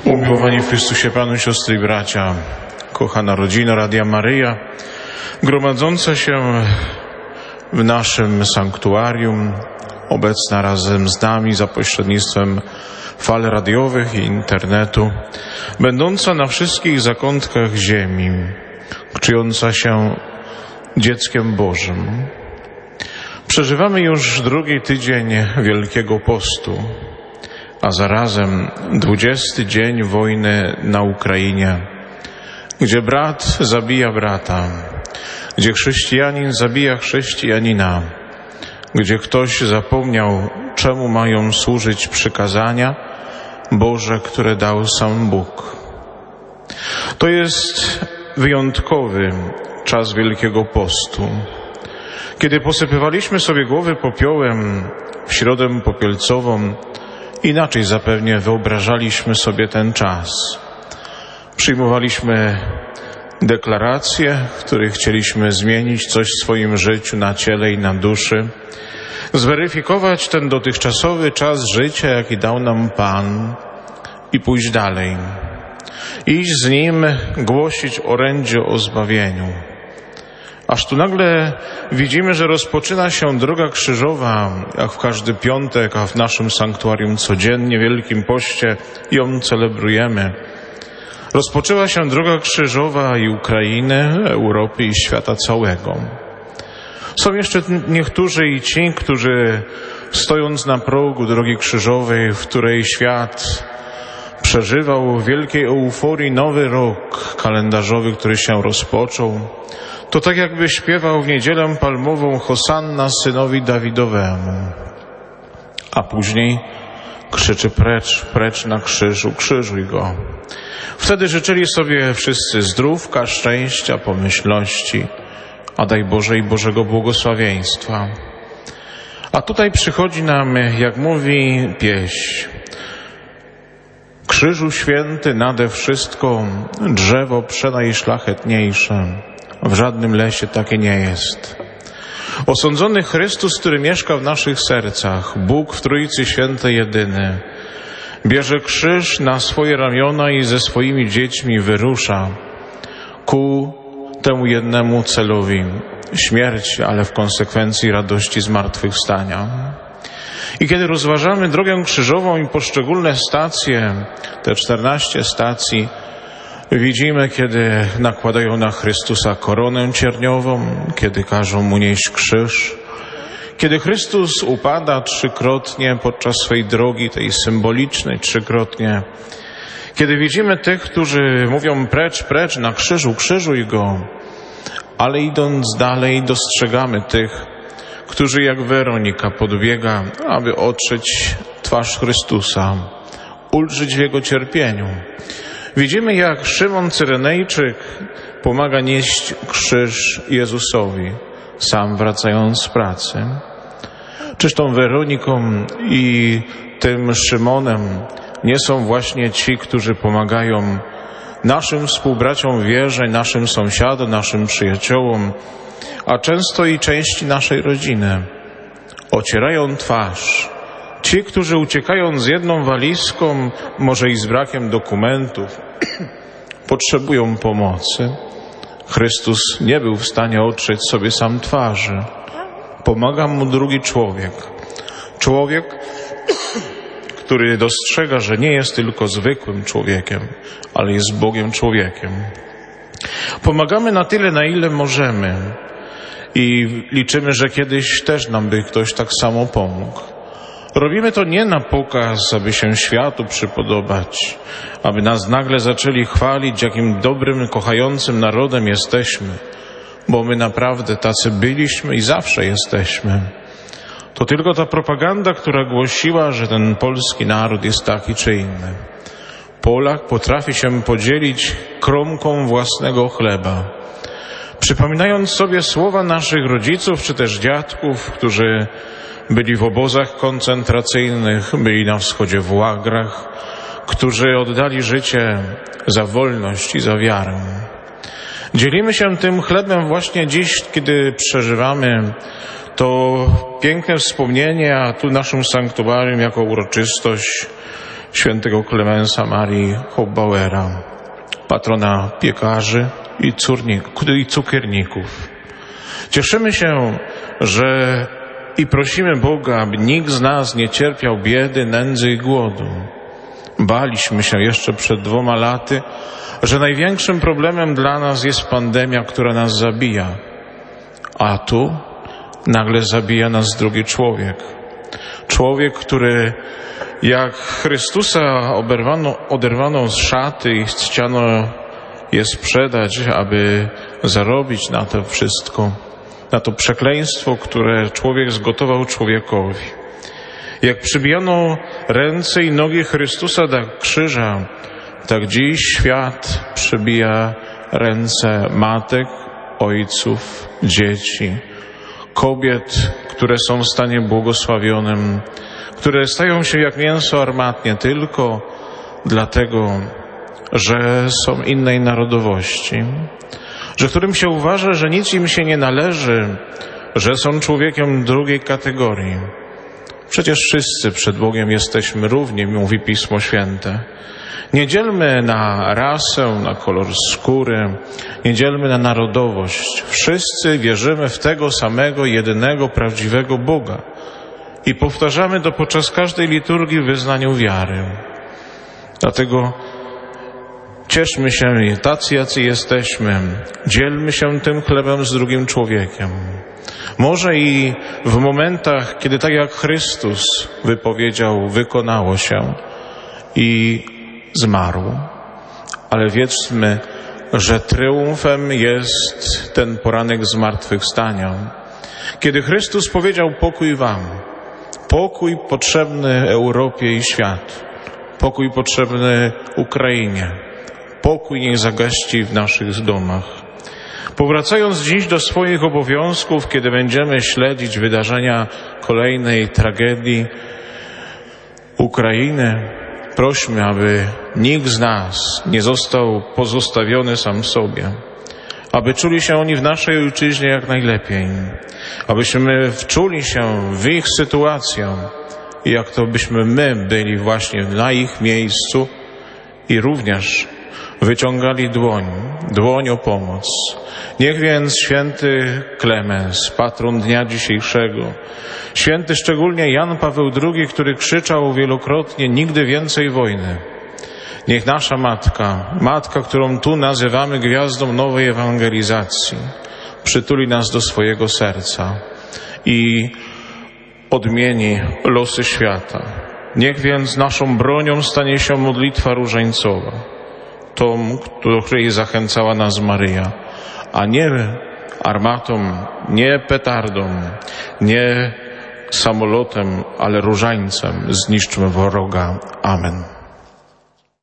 Umiłowani w Chrystusie Panu, siostry i bracia, kochana rodzina Radia Maryja, gromadząca się w naszym sanktuarium, obecna razem z nami za pośrednictwem fal radiowych i internetu, będąca na wszystkich zakątkach ziemi, czująca się dzieckiem Bożym. Przeżywamy już drugi tydzień Wielkiego Postu, a zarazem 20 dzień wojny na Ukrainie, gdzie brat zabija brata, gdzie chrześcijanin zabija chrześcijanina, gdzie ktoś zapomniał, czemu mają służyć przykazania Boże, które dał sam Bóg. To jest wyjątkowy czas Wielkiego Postu. Kiedy posypywaliśmy sobie głowy popiołem w Środę Popielcową, inaczej zapewne wyobrażaliśmy sobie ten czas. Przyjmowaliśmy deklaracje, w których chcieliśmy zmienić coś w swoim życiu na ciele i na duszy, zweryfikować ten dotychczasowy czas życia, jaki dał nam Pan i pójść dalej. Iść z Nim, głosić orędzie o zbawieniu. Aż tu nagle widzimy, że rozpoczyna się droga krzyżowa, jak w każdy piątek, a w naszym sanktuarium codziennie, w Wielkim Poście ją celebrujemy. Rozpoczęła się droga krzyżowa i Ukrainy, Europy i świata całego. Są jeszcze niektórzy i ci, którzy stojąc na progu drogi krzyżowej, w której świat przeżywał w wielkiej euforii nowy rok kalendarzowy, który się rozpoczął, to tak jakby śpiewał w Niedzielę Palmową Hosanna synowi Dawidowemu, a później krzyczy precz, precz na krzyżu, krzyżuj go. Wtedy życzyli sobie wszyscy zdrówka, szczęścia, pomyślności, a daj Boże i Bożego błogosławieństwa. A tutaj przychodzi nam, jak mówi pieśń: krzyżu święty nade wszystko, drzewo przenajszlachetniejsze, w żadnym lesie takie nie jest. Osądzony Chrystus, który mieszka w naszych sercach, Bóg w Trójcy Świętej jedyny, bierze krzyż na swoje ramiona i ze swoimi dziećmi wyrusza ku temu jednemu celowi, śmierci, ale w konsekwencji radości zmartwychwstania. I kiedy rozważamy drogę krzyżową i poszczególne stacje, te 14 stacji, widzimy, kiedy nakładają na Chrystusa koronę cierniową, kiedy każą Mu nieść krzyż, kiedy Chrystus upada trzykrotnie podczas swej drogi, tej symbolicznej trzykrotnie, kiedy widzimy tych, którzy mówią precz, precz, na krzyżu, krzyżuj go, ale idąc dalej dostrzegamy tych, którzy jak Weronika podbiega, aby otrzeć twarz Chrystusa, ulżyć w Jego cierpieniu. Widzimy, jak Szymon Cyrenejczyk pomaga nieść krzyż Jezusowi, sam wracając z pracy. Czyż tą Weroniką i tym Szymonem nie są właśnie ci, którzy pomagają naszym współbraciom w wierze, naszym sąsiadom, naszym przyjaciołom, a często i części naszej rodziny? Ocierają twarz. Ci, którzy uciekają z jedną walizką, może i z brakiem dokumentów, potrzebują pomocy. Chrystus nie był w stanie otrzeć sobie sam twarzy. Pomaga mu drugi człowiek. Człowiek, który dostrzega, że nie jest tylko zwykłym człowiekiem, ale jest Bogiem człowiekiem. Pomagamy na tyle, na ile możemy i liczymy, że kiedyś też nam by ktoś tak samo pomógł. Robimy to nie na pokaz, aby się światu przypodobać, aby nas nagle zaczęli chwalić, jakim dobrym, kochającym narodem jesteśmy, bo my naprawdę tacy byliśmy i zawsze jesteśmy. To tylko ta propaganda, która głosiła, że ten polski naród jest taki czy inny. Polak potrafi się podzielić kromką własnego chleba. Przypominając sobie słowa naszych rodziców czy też dziadków, którzy byli w obozach koncentracyjnych, byli na wschodzie w łagrach, którzy oddali życie za wolność i za wiarę. Dzielimy się tym chlebem właśnie dziś, kiedy przeżywamy to piękne wspomnienie, a tu naszym sanktuarium jako uroczystość świętego Klemensa Marii Hofbauera, patrona piekarzy i cukierników. Cieszymy się, że i prosimy Boga, aby nikt z nas nie cierpiał biedy, nędzy i głodu. Baliśmy się jeszcze przed 2 laty, że największym problemem dla nas jest pandemia, która nas zabija. A tu nagle zabija nas drugi człowiek. Człowiek, który jak Chrystusa oderwano z szaty i chciano je sprzedać, aby zarobić na to wszystko, na to przekleństwo, które człowiek zgotował człowiekowi. Jak przybijano ręce i nogi Chrystusa do krzyża, tak dziś świat przybija ręce matek, ojców, dzieci, kobiet, które są w stanie błogosławionym, które stają się jak mięso armatnie tylko dlatego, że są innej narodowości, że którym się uważa, że nic im się nie należy, że są człowiekiem drugiej kategorii. Przecież wszyscy przed Bogiem jesteśmy równi, mówi Pismo Święte. Nie dzielmy na rasę, na kolor skóry, nie dzielmy na narodowość. Wszyscy wierzymy w tego samego, jedynego, prawdziwego Boga. I powtarzamy to podczas każdej liturgii w wyznaniu wiary. Dlatego cieszmy się tacy, jacy jesteśmy. Dzielmy się tym chlebem z drugim człowiekiem. Może i w momentach, kiedy tak jak Chrystus wypowiedział, wykonało się i zmarł. Ale wiedzmy, że triumfem jest ten poranek zmartwychwstania. Kiedy Chrystus powiedział: pokój wam, pokój potrzebny Europie i światu, pokój potrzebny Ukrainie, pokój niech zagości w naszych domach. Powracając dziś do swoich obowiązków, kiedy będziemy śledzić wydarzenia kolejnej tragedii Ukrainy, prośmy, aby nikt z nas nie został pozostawiony sam sobie, aby czuli się oni w naszej ojczyźnie jak najlepiej, abyśmy wczuli się w ich sytuację i jak to byśmy my byli właśnie na ich miejscu i również wyciągali dłoń o pomoc. Niech więc święty Klemens, patron dnia dzisiejszego, święty szczególnie Jan Paweł II, który krzyczał wielokrotnie: nigdy więcej wojny. Niech nasza matka, którą tu nazywamy gwiazdą nowej ewangelizacji, przytuli nas do swojego serca i odmieni losy świata. Niech więc naszą bronią stanie się modlitwa różańcowa, tą, do której zachęcała nas Maryja, a nie armatą, nie petardą, nie samolotem, ale różańcem zniszczmy wroga. Amen.